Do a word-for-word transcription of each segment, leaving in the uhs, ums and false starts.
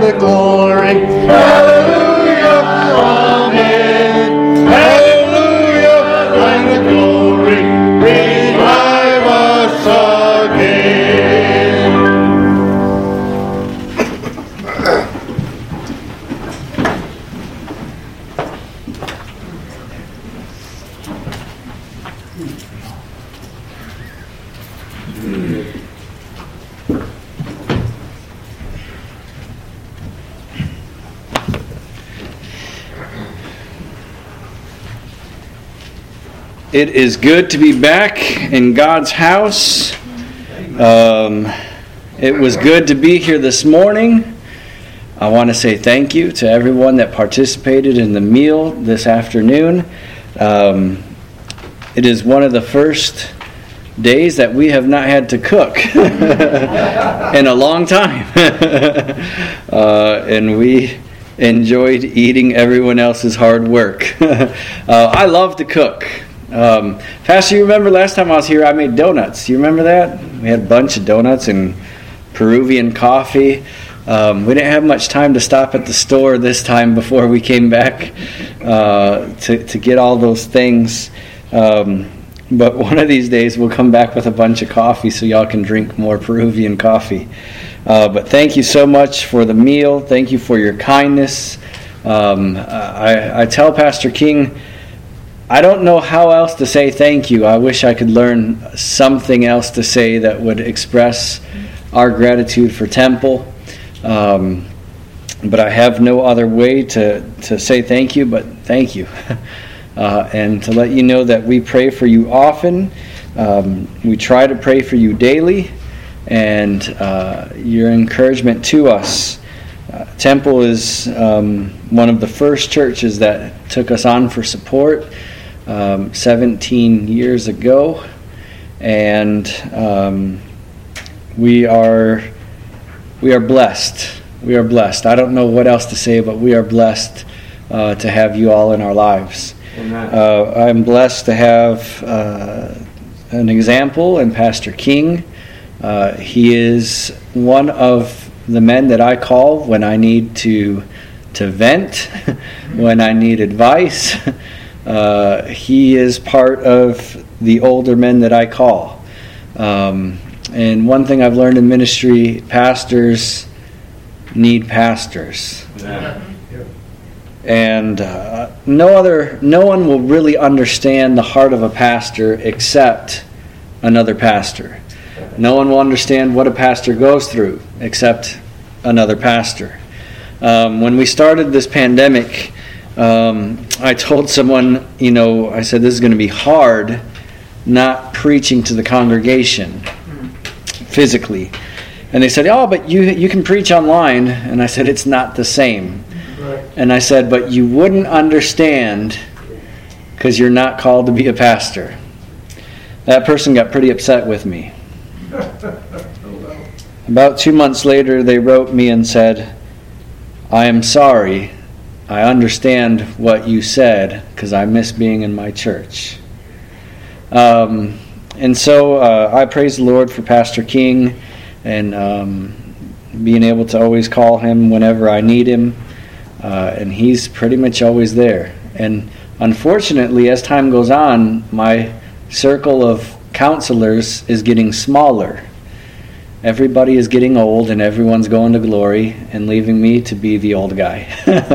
the glory. Hallelujah, amen. Hallelujah, thine the glory. Revive us again. It is good to be back in God's house. Um, it was good to be here this morning. I want to say thank you to everyone that participated in the meal this afternoon. Um, it is one of the first days that we have not had to cook in a long time. uh, and we enjoyed eating everyone else's hard work. uh, I love to cook. Um, Pastor, you remember last time I was here, I made donuts. You remember that? We had a bunch of donuts and Peruvian coffee. Um, we didn't have much time to stop at the store this time before we came back uh, to, to get all those things. Um, but one of these days we'll come back with a bunch of coffee so y'all can drink more Peruvian coffee. Uh, but thank you so much for the meal. Thank you for your kindness. Um, I, I tell Pastor King, I don't know how else to say thank you. I wish I could learn something else to say that would express our gratitude for Temple. Um, but I have no other way to, to say thank you, but thank you. uh, and to let you know that we pray for you often. Um, we try to pray for you daily, and uh, your encouragement to us. Uh, Temple is um, one of the first churches that took us on for support. Um, seventeen years ago, and um, we are we are blessed. We are blessed. I don't know what else to say, but we are blessed uh, to have you all in our lives. Uh, I'm blessed to have uh, an example in Pastor King. Uh, he is one of the men that I call when I need to to vent, when I need advice. Uh, he is part of the older men that I call. Um, and one thing I've learned in ministry, pastors need pastors. Yeah. And uh, no other, no one will really understand the heart of a pastor except another pastor. No one will understand what a pastor goes through except another pastor. Um, when we started this pandemic, Um, I told someone, you know, I said, this is going to be hard not preaching to the congregation physically. And they said, oh, but you you can preach online. And I said, it's not the same. Right. And I said, but you wouldn't understand because you're not called to be a pastor. That person got pretty upset with me. About two months later, they wrote me and said, I am sorry. I understand what you said because I miss being in my church. Um, and so uh, I praise the Lord for Pastor King and um, being able to always call him whenever I need him. Uh, and he's pretty much always there. And unfortunately, as time goes on, my circle of counselors is getting smaller. Everybody is getting old and everyone's going to glory and leaving me to be the old guy.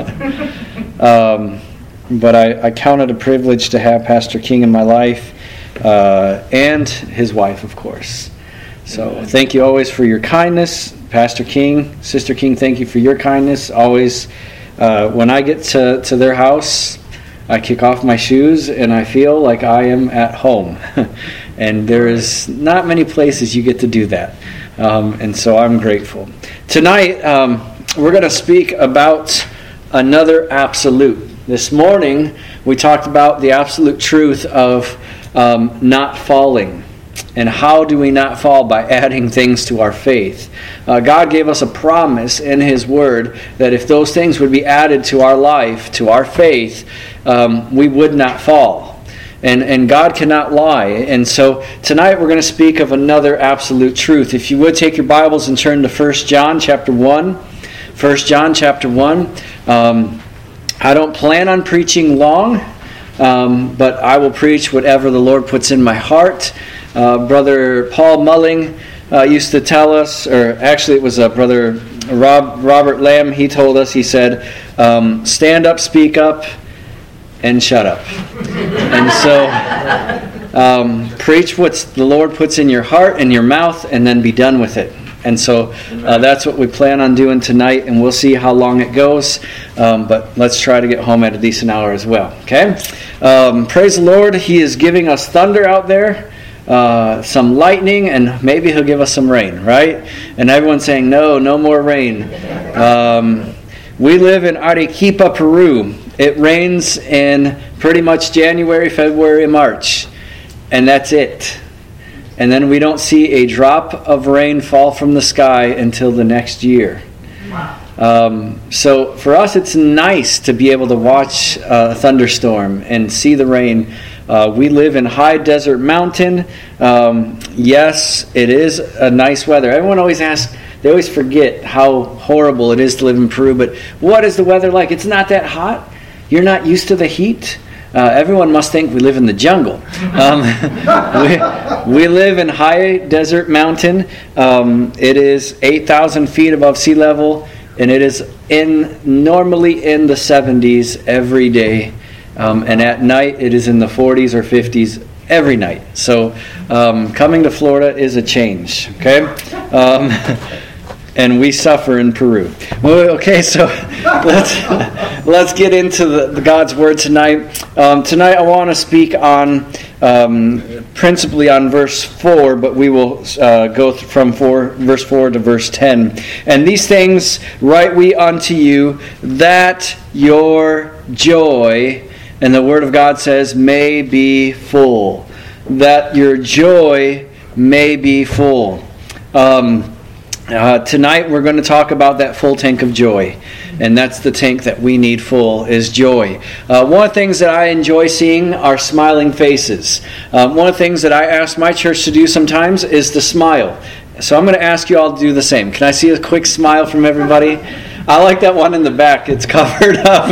um, but I, I count it a privilege to have Pastor King in my life uh, and his wife, of course. So thank you always for your kindness. Pastor King, Sister King, thank you for your kindness. Always, uh, when I get to, to their house, I kick off my shoes and I feel like I am at home. And there is not many places you get to do that. Um, and so I'm grateful. Tonight, um, we're going to speak about another absolute. This morning, we talked about the absolute truth of um, not falling. And how do we not fall? By adding things to our faith. Uh, God gave us a promise in His Word that if those things would be added to our life, to our faith, um, we would not fall. And and God cannot lie. And so tonight we're going to speak of another absolute truth. If you would take your Bibles and turn to First John chapter one. First John chapter one. Um, I don't plan on preaching long, um, but I will preach whatever the Lord puts in my heart. Uh, Brother Paul Mulling uh, used to tell us, or actually it was uh, Brother Rob, Robert Lamb, he told us, he said, um, stand up, speak up, and shut up. And so, um, preach what the Lord puts in your heart and your mouth, and then be done with it. And so uh, that's what we plan on doing tonight, and we'll see how long it goes. Um, but let's try to get home at a decent hour as well. Okay? Um, praise the Lord. He is giving us thunder out there, uh, some lightning, and maybe He'll give us some rain, right? And everyone's saying, no, no more rain. Um, we live in Arequipa, Peru. It rains in pretty much January, February, and March. And that's it. And then we don't see a drop of rain fall from the sky until the next year. Wow. Um, so for us, it's nice to be able to watch a thunderstorm and see the rain. Uh, we live in high desert mountain. Um, yes, it is a nice weather. Everyone always asks, they always forget how horrible it is to live in Peru. But what is the weather like? It's not that hot. You're not used to the heat. Uh, everyone must think we live in the jungle. Um, we, we live in high desert mountain. Um, it is eight thousand feet above sea level, and it is in normally in the seventies every day. Um, and at night, it is in the forties or fifties every night. So um, coming to Florida is a change. Okay. Um, And we suffer in Peru. Well, okay, so let's let's get into the, the God's Word tonight. Um, tonight I want to speak on um, principally on verse four, but we will uh, go from four, verse four to verse ten. And these things write we unto you, that your joy, and the Word of God says, may be full. That your joy may be full. Um, Uh, tonight we're going to talk about that full tank of joy, and that's the tank that we need full, is joy. Uh, one of the things that I enjoy seeing are smiling faces. Uh, one of the things that I ask my church to do sometimes is to smile. So I'm going to ask you all to do the same. Can I see a quick smile from everybody? I like that one in the back. It's covered up.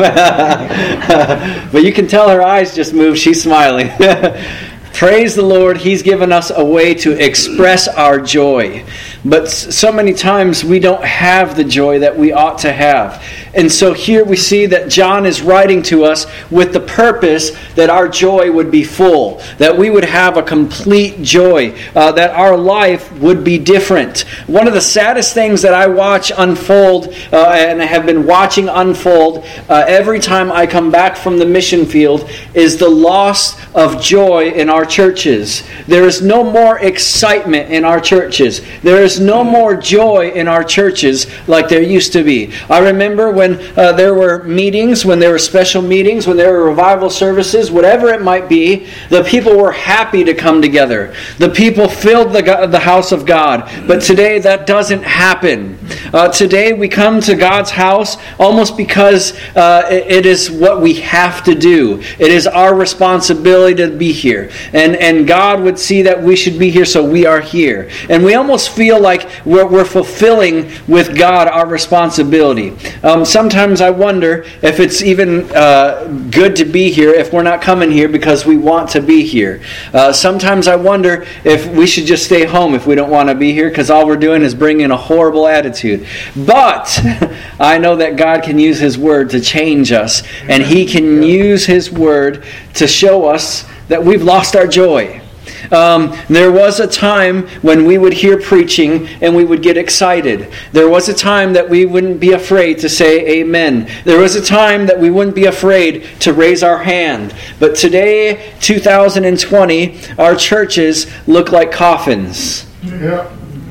But you can tell her eyes just moved. She's smiling. Praise the Lord, He's given us a way to express our joy. But so many times we don't have the joy that we ought to have. And so here we see that John is writing to us with the purpose that our joy would be full, that we would have a complete joy, uh, that our life would be different. One of the saddest things that I watch unfold, uh, and have been watching unfold uh, every time I come back from the mission field, is the loss of joy in our churches. There is no more excitement in our churches. There is no more joy in our churches like there used to be. I remember when uh, there were meetings, when there were special meetings, when there were revival services, whatever it might be, the people were happy to come together. The people filled the, the house of God. But today that doesn't happen. Uh, today we come to God's house almost because uh, it, it is what we have to do. It is our responsibility to be here. And, and God would see that we should be here, so we are here. And we almost feel like we're, we're fulfilling with God our responsibility. Um, sometimes I wonder if it's even uh, good to be here if we're not coming here because we want to be here. Uh, sometimes I wonder if we should just stay home if we don't want to be here because all we're doing is bringing a horrible attitude. But I know that God can use His Word to change us, and He can use His Word to show us that we've lost our joy. Um, there was a time when we would hear preaching and we would get excited. There was a time that we wouldn't be afraid to say amen. There was a time that we wouldn't be afraid to raise our hand. But today, two thousand twenty, our churches look like coffins. Yeah.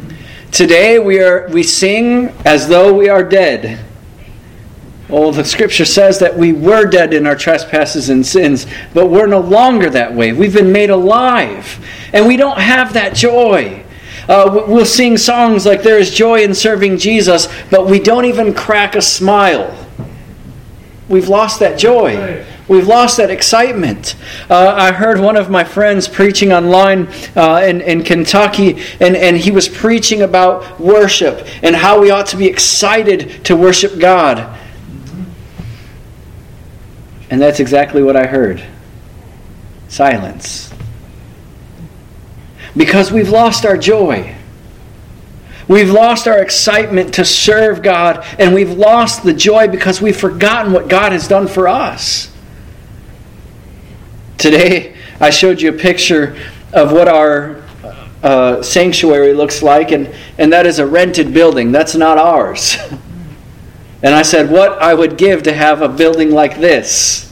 Today we are we sing as though we are dead. Well, the Scripture says that we were dead in our trespasses and sins, but we're no longer that way. We've been made alive, and we don't have that joy. Uh, we'll sing songs like there is joy in serving Jesus, but we don't even crack a smile. We've lost that joy. We've lost that excitement. Uh, I heard one of my friends preaching online uh, in, in Kentucky, and, and he was preaching about worship and how we ought to be excited to worship God. And that's exactly what I heard. Silence. Because we've lost our joy. We've lost our excitement to serve God, and we've lost the joy because we've forgotten what God has done for us. Today, I showed you a picture of what our uh, sanctuary looks like, and, and that is a rented building. That's not ours. And I said, what I would give to have a building like this.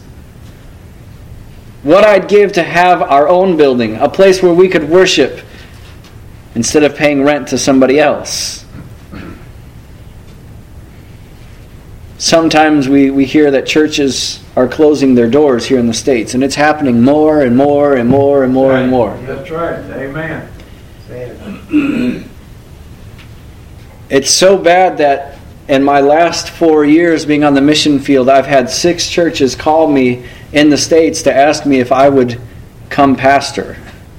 What I'd give to have our own building, a place where we could worship instead of paying rent to somebody else. Sometimes we, we hear that churches are closing their doors here in the States, and it's happening more and more and more and more and more. That's right. Amen. It's so bad that in my last four years being on the mission field, I've had six churches call me in the States to ask me if I would come pastor.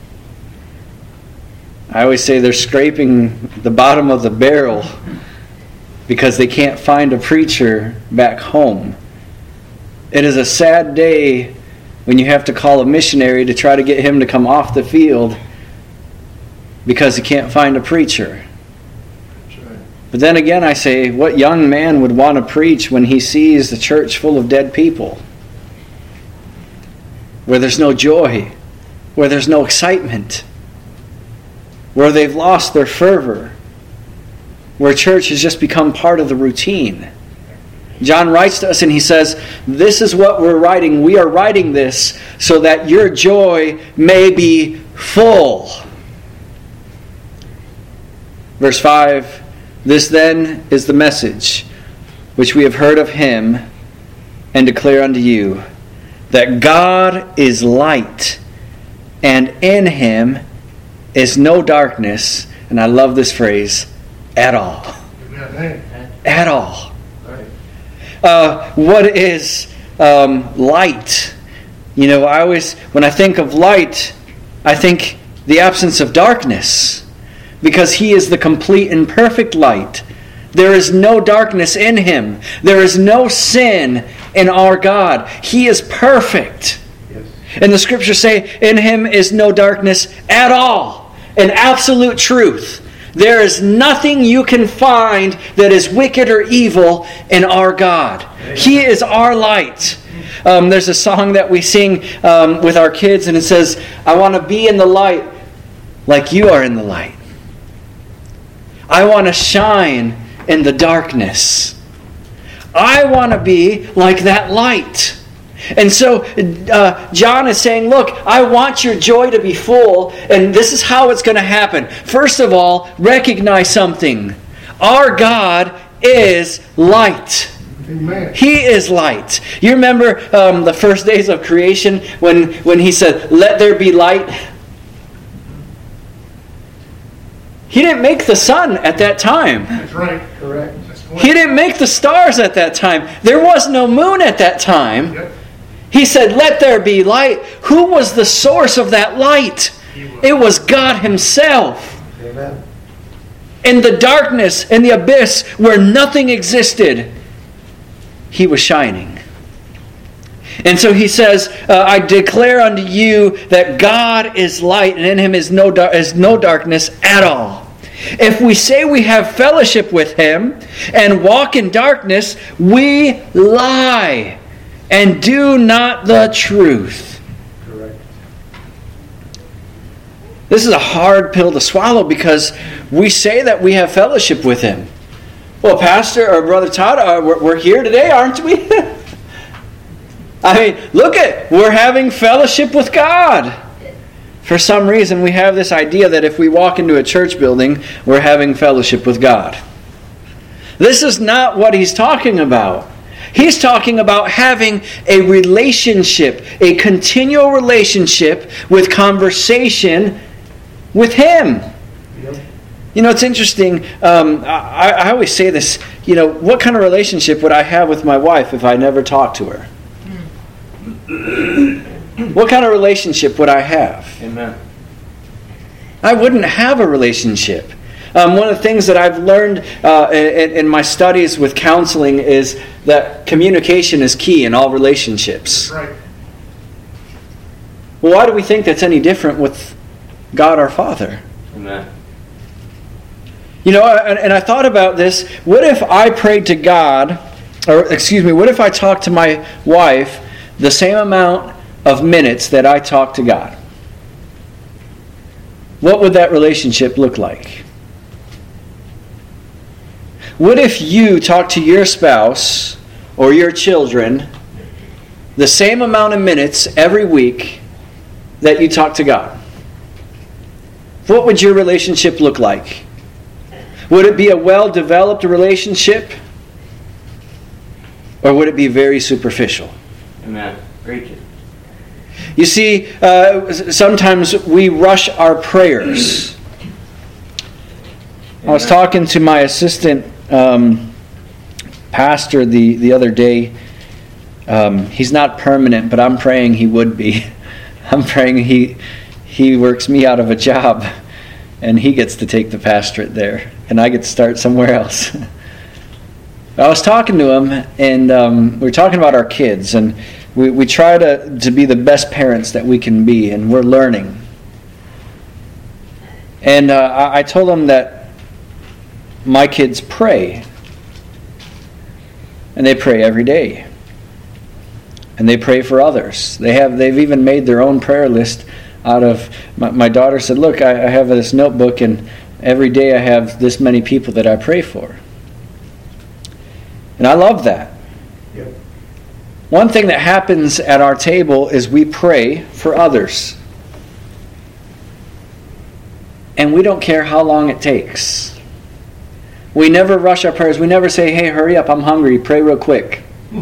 I always say they're scraping the bottom of the barrel because they can't find a preacher back home. It is a sad day when you have to call a missionary to try to get him to come off the field because he can't find a preacher. But then again, I say, what young man would want to preach when he sees the church full of dead people? Where there's no joy, where there's no excitement, where they've lost their fervor, where church has just become part of the routine. John writes to us and he says, this is what we're writing. We are writing this so that your joy may be full. Verse five, this then is the message which we have heard of him and declare unto you, that God is light, and in him is no darkness, and I love this phrase, at all. At all. Uh, what is um, light? You know, I always, when I think of light, I think the absence of darkness, because he is the complete and perfect light. There is no darkness in him. There is no sin in our God. He is perfect. Yes. And the scriptures say, in him is no darkness at all. An absolute truth. There is nothing you can find that is wicked or evil in our God. Amen. He is our light. Um, there's a song that we sing um, with our kids, and it says, I want to be in the light like you are in the light. I want to shine in the darkness. I want to be like that light. And so uh, John is saying, look, I want your joy to be full, and this is how it's going to happen. First of all, recognize something. Our God is light. Amen. He is light. You remember um, the first days of creation when, when he said, let there be light? He didn't make the sun at that time. That's right. Correct. He didn't make the stars at that time. There was no moon at that time. Yep. He said, let there be light. Who was the source of that light? Was. It was God himself. Amen. In the darkness, in the abyss, where nothing existed, he was shining. And so he says, uh, I declare unto you that God is light, and in him is no, dar- is no darkness at all. If we say we have fellowship with him and walk in darkness, we lie and do not the truth. Correct. This is a hard pill to swallow because we say that we have fellowship with him. Well, Pastor or Brother Todd, uh, we're, we're here today, aren't we? I mean, look at, we're having fellowship with God. For some reason, we have this idea that if we walk into a church building, we're having fellowship with God. This is not what he's talking about. He's talking about having a relationship, a continual relationship with conversation with him. Yep. You know, it's interesting. Um, I, I always say this. You know, what kind of relationship would I have with my wife if I never talked to her? what kind of relationship would I have? Amen. I wouldn't have a relationship. Um, one of the things that I've learned uh, in, in my studies with counseling is that communication is key in all relationships. Right. Well, why do we think that's any different with God our Father? Amen. You know, and, and I thought about this. What if I prayed to God, or excuse me, what if I talked to my wife the same amount of minutes that I talk to God? What would that relationship look like? What if you talk to your spouse or your children the same amount of minutes every week that you talk to God? What would your relationship look like? Would it be a well-developed relationship? Or would it be very superficial? Amen. Preach it. You see, uh, sometimes we rush our prayers. I was talking to my assistant um, pastor the, the other day. Um, he's not permanent, but I'm praying he would be. I'm praying he he works me out of a job, and he gets to take the pastorate there, and I get to start somewhere else. I was talking to him, and um, we were talking about our kids, and we, we try to, to be the best parents that we can be, and we're learning. And uh, I, I told him that my kids pray, and they pray every day, and they pray for others. They have they've even made their own prayer list out of. My, my daughter said, "Look, I, I have this notebook, and every day I have this many people that I pray for." And I love that. Yep. One thing that happens at our table is we pray for others. And we don't care how long it takes. We never rush our prayers. We never say, "Hey, hurry up, I'm hungry, pray real quick."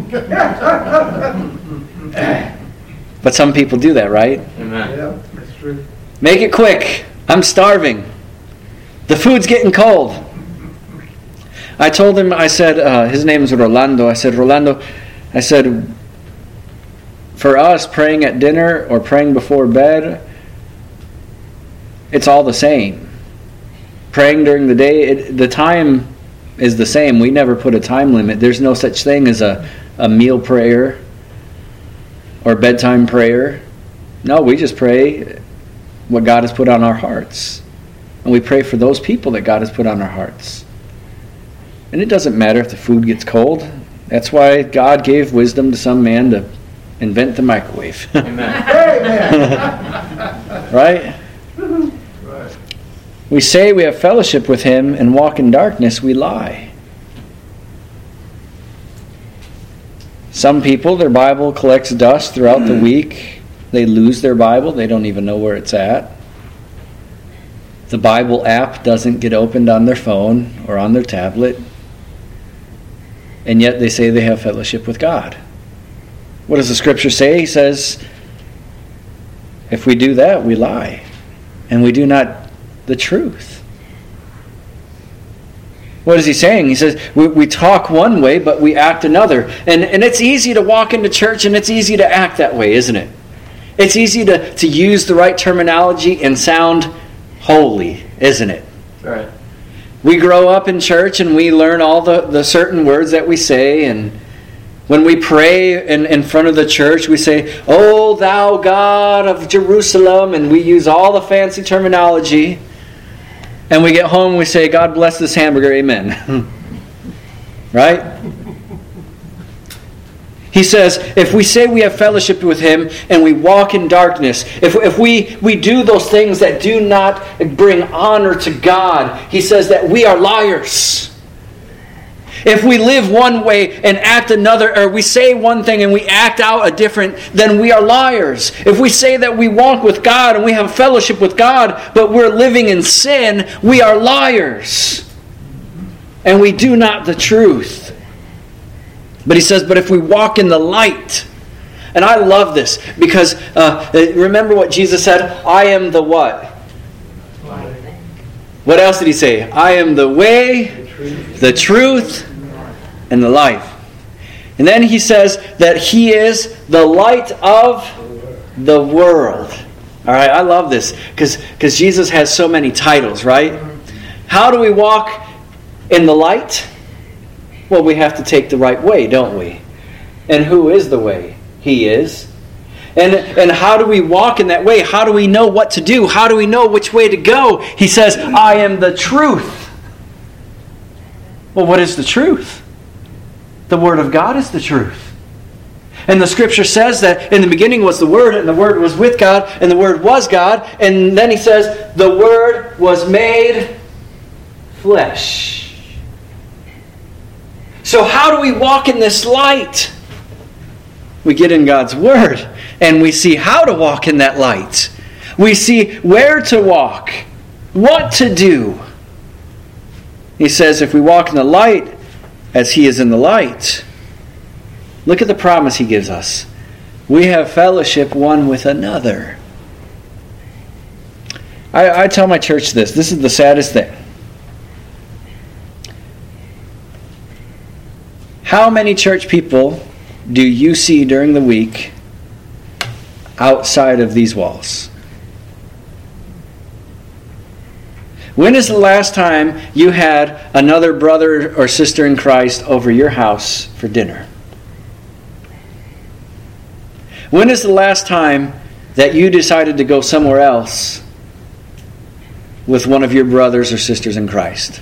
But some people do that, right? Amen. Yeah, that's true. Make it quick. I'm starving. The food's getting cold. I told him, I said, uh, his name is Rolando. I said, Rolando, I said, for us, praying at dinner or praying before bed, it's all the same. Praying during the day, it, the time is the same. We never put a time limit. There's no such thing as a, a meal prayer or bedtime prayer. No, we just pray what God has put on our hearts. And we pray for those people that God has put on our hearts. And it doesn't matter if the food gets cold. That's why God gave wisdom to some man to invent the microwave. Amen. Right? Right. We say we have fellowship with Him and walk in darkness, we lie. Some people, their Bible collects dust throughout the week. They lose their Bible. They don't even know where it's at. The Bible app doesn't get opened on their phone or on their tablet. And yet they say they have fellowship with God. What does the Scripture say? He says, if we do that, we lie. And we do not the truth. What is he saying? He says, we, we talk one way, but we act another. And, and it's easy to walk into church and it's easy to act that way, isn't it? It's easy to, to use the right terminology and sound holy, isn't it? Right. We grow up in church and we learn all the, the certain words that we say, and when we pray in, in front of the church, we say, "O thou God of Jerusalem," and we use all the fancy terminology. And we get home and we say, "God bless this hamburger, amen." Right? He says, if we say we have fellowship with Him and we walk in darkness, if, if we, we do those things that do not bring honor to God, He says that we are liars. If we live one way and act another, or we say one thing and we act out a different, then we are liars. If we say that we walk with God and we have fellowship with God, but we're living in sin, we are liars. And we do not the truth. But he says, but if we walk in the light, and I love this, because uh, remember what Jesus said? I am the what? What else did He say? I am the way, the truth, and the life. And then he says that he is the light of the world. All right, I love this because because Jesus has so many titles, right? How do we walk in the light? Well, we have to take the right way, don't we? And who is the way? He is. And, and how do we walk in that way? How do we know what to do? How do we know which way to go? He says, I am the truth. Well, what is the truth? The Word of God is the truth. And the Scripture says that in the beginning was the Word, and the Word was with God, and the Word was God. And then he says, the Word was made flesh. So how do we walk in this light? We get in God's Word, and we see how to walk in that light. We see where to walk, what to do. He says, if we walk in the light as He is in the light, look at the promise He gives us. We have fellowship one with another. I, I tell my church this. This is the saddest thing. How many church people do you see during the week outside of these walls? When is the last time you had another brother or sister in Christ over your house for dinner? When is the last time that you decided to go somewhere else with one of your brothers or sisters in Christ?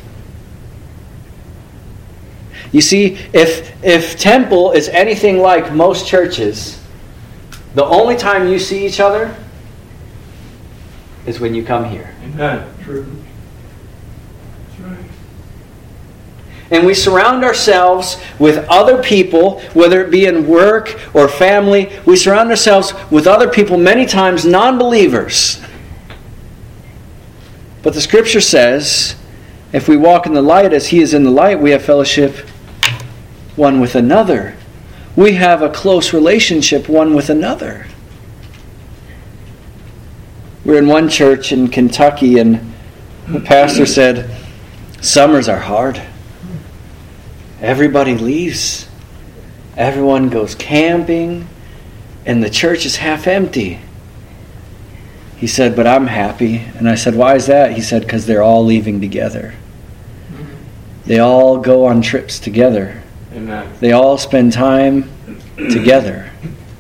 You see, if if Temple is anything like most churches, the only time you see each other is when you come here. Amen. True. That's right. And we surround ourselves with other people, whether it be in work or family. We surround ourselves with other people, many times non-believers. But the Scripture says, if we walk in the light as He is in the light, we have fellowship one with another. We have a close relationship one with another. We're in one church in Kentucky, and the pastor said, summers are hard. Everybody leaves. Everyone goes camping, and the church is half empty. He said, but I'm happy. And I said, why is that? He said, because they're all leaving together. They all go on trips together. Amen. They all spend time together.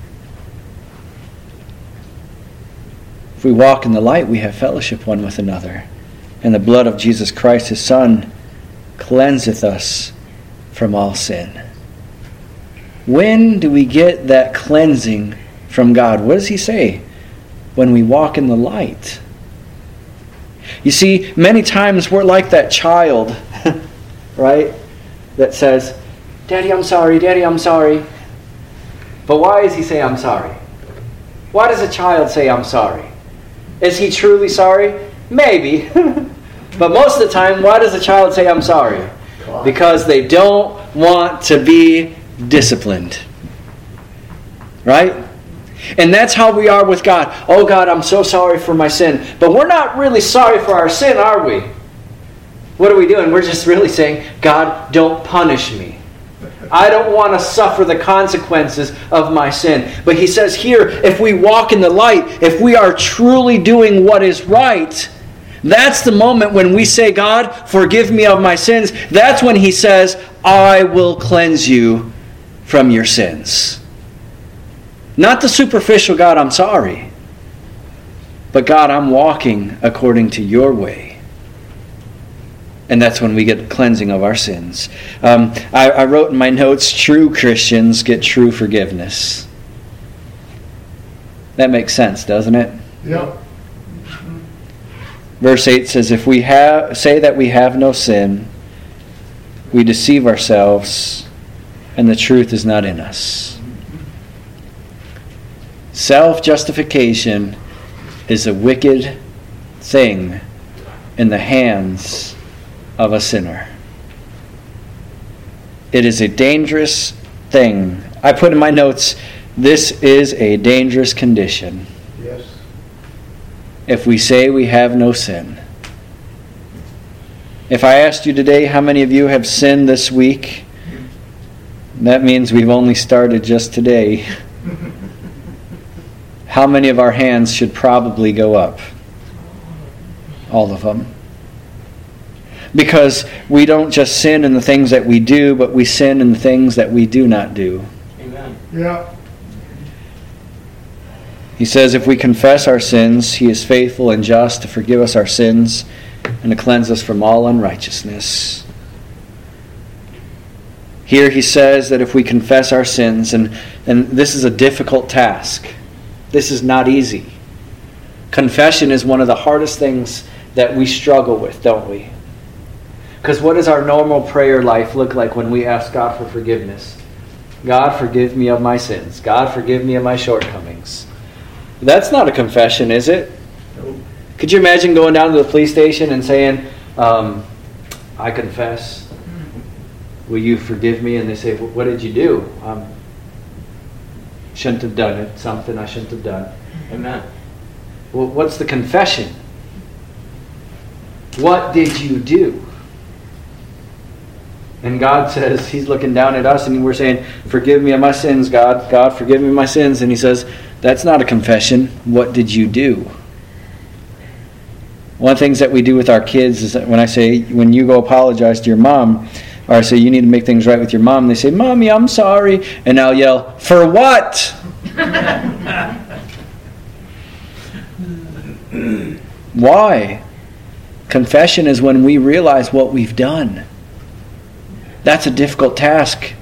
If we walk in the light, we have fellowship one with another. And the blood of Jesus Christ, His Son, cleanseth us from all sin. When do we get that cleansing from God? What does He say? When we walk in the light. You see, many times we're like that child, right? That says, Daddy, I'm sorry, Daddy, I'm sorry. But why does he say, I'm sorry? Why does a child say, I'm sorry? Is he truly sorry? Maybe. But most of the time, why does a child say, I'm sorry? Because they don't want to be disciplined. Right? And that's how we are with God. Oh God, I'm so sorry for my sin. But we're not really sorry for our sin, are we? What are we doing? We're just really saying, God, don't punish me. I don't want to suffer the consequences of my sin. But He says here, if we walk in the light, if we are truly doing what is right, that's the moment when we say, God, forgive me of my sins. That's when He says, I will cleanse you from your sins. Not the superficial, God, I'm sorry. But God, I'm walking according to your way. And that's when we get the cleansing of our sins. Um, I, I wrote in my notes, true Christians get true forgiveness. That makes sense, doesn't it? Yep. Verse eight says, if we have, say that we have no sin, we deceive ourselves, and the truth is not in us. Self-justification is a wicked thing in the hands of a sinner. It is a dangerous thing. I put in my notes, this is a dangerous condition. Yes. If we say we have no sin. If I asked you today how many of you have sinned this week, That means we've only started just today. How many of our hands should probably go up? All of them. Because we don't just sin in the things that we do, but we sin in the things that we do not do. Amen. Yeah. He says if we confess our sins, He is faithful and just to forgive us our sins and to cleanse us from all unrighteousness. Here He says that if we confess our sins, and, and this is a difficult task. This is not easy. Confession is one of the hardest things that we struggle with, don't we? Because what does our normal prayer life look like when we ask God for forgiveness? God, forgive me of my sins. God, forgive me of my shortcomings. That's not a confession, is it? Nope. Could you imagine going down to the police station and saying, um, I confess. Will you forgive me? And they say, what did you do? Um, shouldn't have done it. Something I shouldn't have done. Amen. Well, what's the confession? What did you do? And God says, He's looking down at us and we're saying, forgive me of my sins, God. God, forgive me of my sins. And He says, that's not a confession. What did you do? One of the things that we do with our kids is that when I say, when you go apologize to your mom, or I say, you need to make things right with your mom, they say, Mommy, I'm sorry. And I'll yell, for what? Why? Confession is when we realize what we've done. That's a difficult task.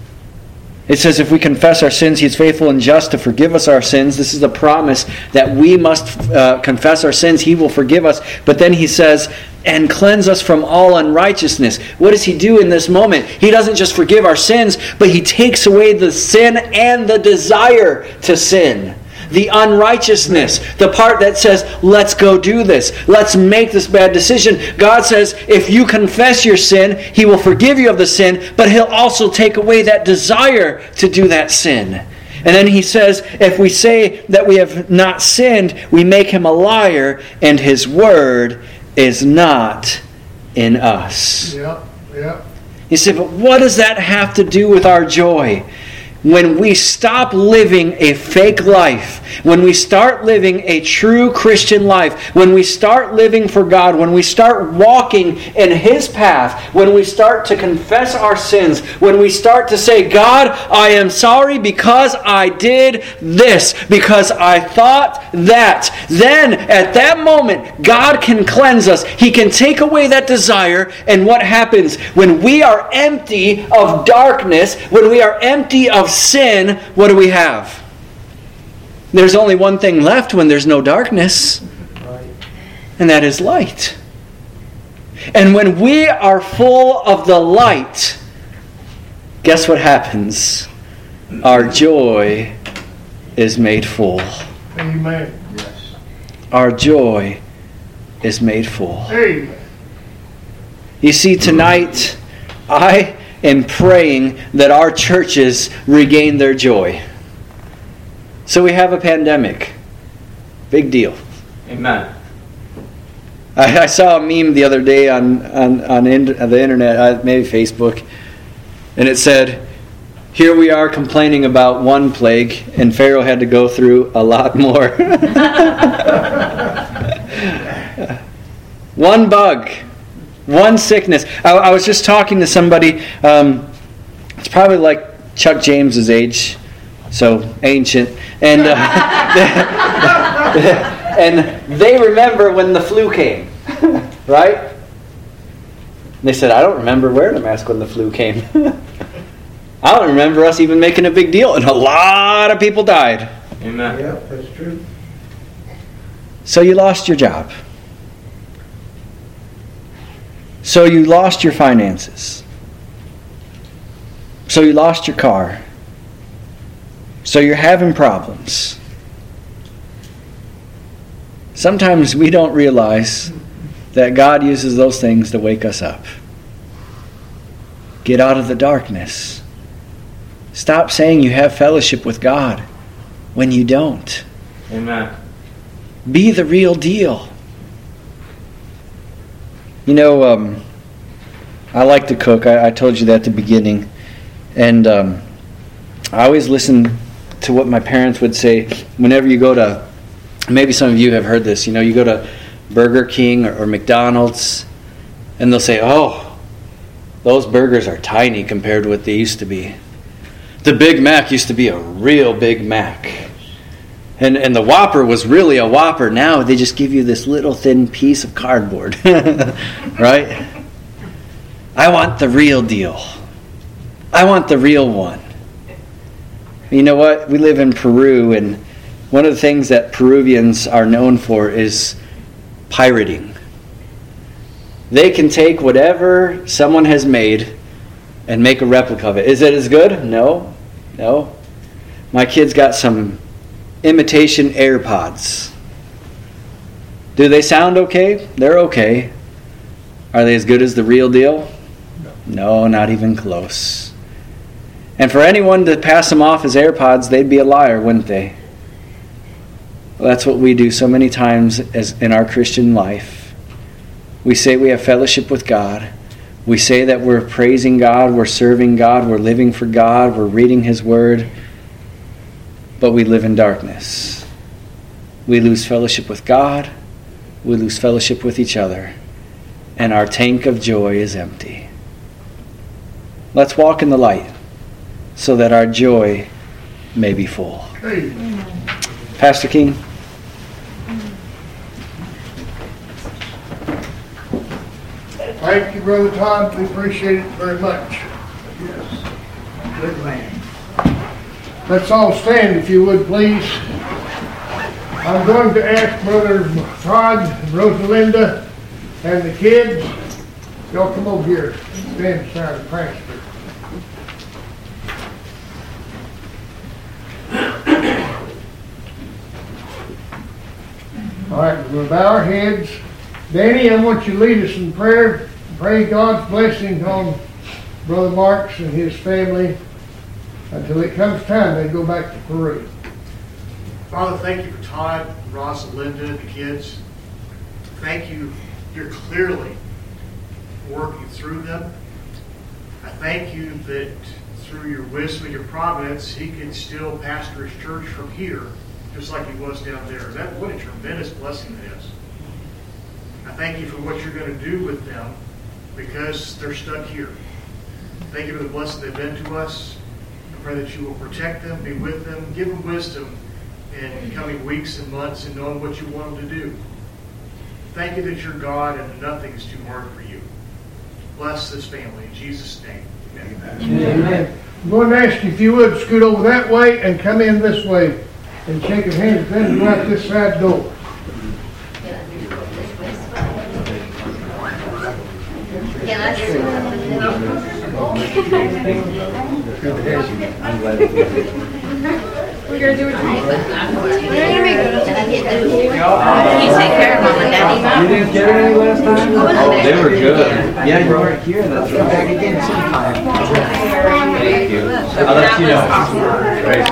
It says if we confess our sins, He is faithful and just to forgive us our sins. This is a promise that we must uh, confess our sins. He will forgive us. But then He says, and cleanse us from all unrighteousness. What does He do in this moment? He doesn't just forgive our sins, but He takes away the sin and the desire to sin. The unrighteousness, the part that says, let's go do this. Let's make this bad decision. God says, if you confess your sin, He will forgive you of the sin, but He'll also take away that desire to do that sin. And then He says, if we say that we have not sinned, we make Him a liar, and His word is not in us. Yeah. Yeah. You say, but what does that have to do with our joy? When we stop living a fake life, when we start living a true Christian life, when we start living for God, when we start walking in His path, when we start to confess our sins, when we start to say, God, I am sorry because I did this, because I thought that, then at that moment, God can cleanse us. He can take away that desire. And what happens when we are empty of darkness, when we are empty of sin, what do we have? There's only one thing left when there's no darkness, and that is light. And when we are full of the light, guess what happens? Our joy is made full. Amen. Yes. Our joy is made full. Hey. You see, tonight, I am praying that our churches regain their joy. So we have a pandemic. Big deal. Amen. I, I saw a meme the other day on, on, on in, the internet, uh, maybe Facebook, and it said, here we are complaining about one plague, and Pharaoh had to go through a lot more. One bug. One sickness. I, I was just talking to somebody, um, it's probably like Chuck James's age, so ancient, and uh, and they remember when the flu came, right? They said, I don't remember wearing a mask when the flu came. I don't remember us even making a big deal, and a lot of people died. Amen. Yeah, that's true. So you lost your job. So you lost your finances. So you lost your car. So you're having problems. Sometimes we don't realize that God uses those things to wake us up. Get out of the darkness. Stop saying you have fellowship with God when you don't. Amen. Be the real deal. You know, um, I like to cook. I, I told you that at the beginning. And um, I always listen to what my parents would say whenever you go to, maybe some of you have heard this, you know, you go to Burger King or, or McDonald's, and they'll say, oh, those burgers are tiny compared to what they used to be. The Big Mac used to be a real Big Mac. And and the Whopper was really a Whopper. Now they just give you this little thin piece of cardboard. Right? I want the real deal. I want the real one. You know what? We live in Peru, and one of the things that Peruvians are known for is pirating. They can take whatever someone has made and make a replica of it. Is it as good? No. No. My kids got some imitation AirPods. Do they sound okay? They're okay. Are they as good as the real deal? No, not even close. And for anyone to pass them off as AirPods, they'd be a liar, wouldn't they? Well, that's what we do so many times as in our Christian life. We say we have fellowship with God. We say that we're praising God, we're serving God, we're living for God, we're reading His Word, but we live in darkness. We lose fellowship with God, we lose fellowship with each other, and our tank of joy is empty. Let's walk in the light so that our joy may be full. Hey, Pastor King. thank you, Brother Todd. We appreciate it very much. Yes. Good man. Let's all stand, if you would, please. I'm going to ask Brother Todd, Rosalinda, and the kids, y'all come over here. Stand beside the pastor. All right, we're going to bow our heads. Danny, I want you to lead us in prayer. Pray God's blessing on Brother Marks and his family until it comes time they go back to Peru. Father, thank you for Todd, Ross, and Linda, the kids. Thank you, you're clearly working through them. I thank you that through your wisdom and your providence, he can still pastor his church from here, just like he was down there. That, what a tremendous blessing it is. I thank you for what you're going to do with them because they're stuck here. Thank you for the blessing they've been to us. I pray that you will protect them, be with them, give them wisdom in coming weeks and months and knowing what you want them to do. Thank you that you're God and nothing is too hard for you. Bless this family in Jesus' name. Amen. Amen. I'm going to ask you if you would scoot over that way and come in this way and shake a hand with them and go out this side door. Can I sit in the middle? We're going to do it. You take care of Mom and Daddy. You didn't get any last time? Oh, they were good. Yeah, you weren't here. That's right. Back again sometime. Thank you. I'll let you know. Great.